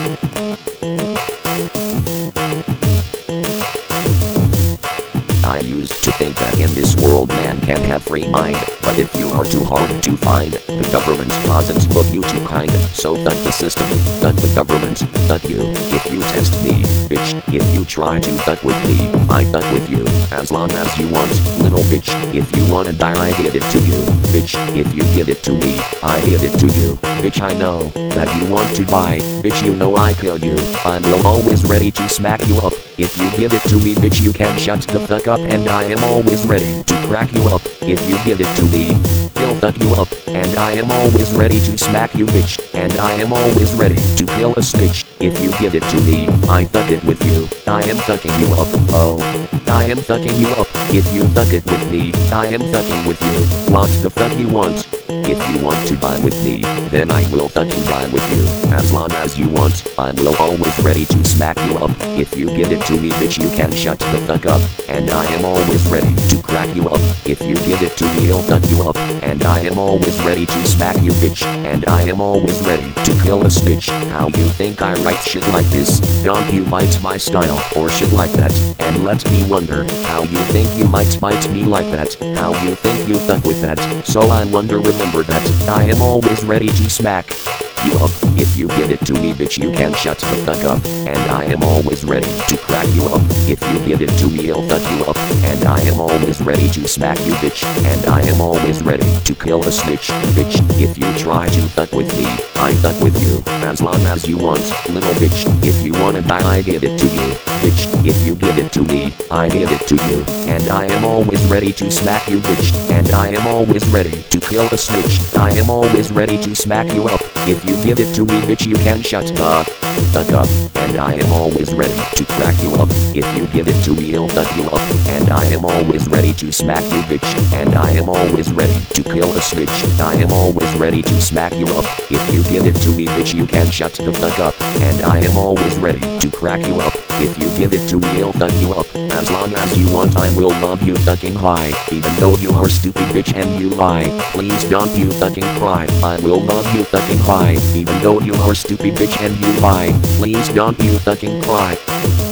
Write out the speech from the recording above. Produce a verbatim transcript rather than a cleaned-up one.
I used to think that in this world man can have free mind, but if you are too hard to find, the government doesn't look you too kind. So thank the system, thank the government, thank you. If you test me, bitch, if you try to fuck with me, I fuck with you, as long as you want, little bitch. If you wanna die, I give it to you, bitch. If you give it to me, I give it to you, bitch. I know that you want to die, bitch. You know I kill you. I'm always ready to smack you up. If you give it to me, bitch, you can shut the fuck up, and I am always ready to crack you up. If you give it to me, he'll fuck you up, and I am always ready to smack you, bitch. And I am always ready to kill a snitch. If you give it to me, I fuck it with you. I am fucking you up. Oh, I am fucking you up. If you fuck it with me, I am fucking with you. What the fuck you want? If you want to die with me, then I will fucking die with you. As long as you want, I will always ready to smack you up. If you give it to me, bitch, you can shut the fuck up, and I am always ready to crack you up. If you give it to me, I'll fuck you up, and I am always ready to smack you, bitch. And I am always ready to kill a snitch. How you think I write shit like this? Don't you bite my style or shit like that? And let me wonder how you think you might bite me like that. How you think you fuck with that? So I wonder, remember that I am always ready to smack you up. If you give it to me, bitch, you can shut the fuck up, and I am always ready to crack you up. If you give it to me, I'll fuck you up, and I am always ready to smack you, bitch. And I am always ready to kill a snitch, bitch. If you try to fuck with me, I fuck with you, as long as you want, little bitch. If you wanna die, I give it to you, bitch. If you give it to me, I give it to you, and I am always ready to smack you, bitch. And I am always ready to kill a snitch. I am always ready to smack you up. If you give it to me, bitch, you can shut the fuck up, and I am always ready to crack you up. If you give it to me, I'll fuck you up, and I am always ready to smack you, bitch. And I am always ready to kill a snitch. I am always ready to smack you up. If you give it to me, bitch, you can shut the fuck up, and I am always ready to crack you up. If you give it to me, I'll fuck you up, as long as you want. I will love you fucking high, even though you are stupid, bitch, and you lie. Please don't you fucking cry. I will love you fucking high, even though you are stupid, bitch, and you lie. Please don't you fucking cry.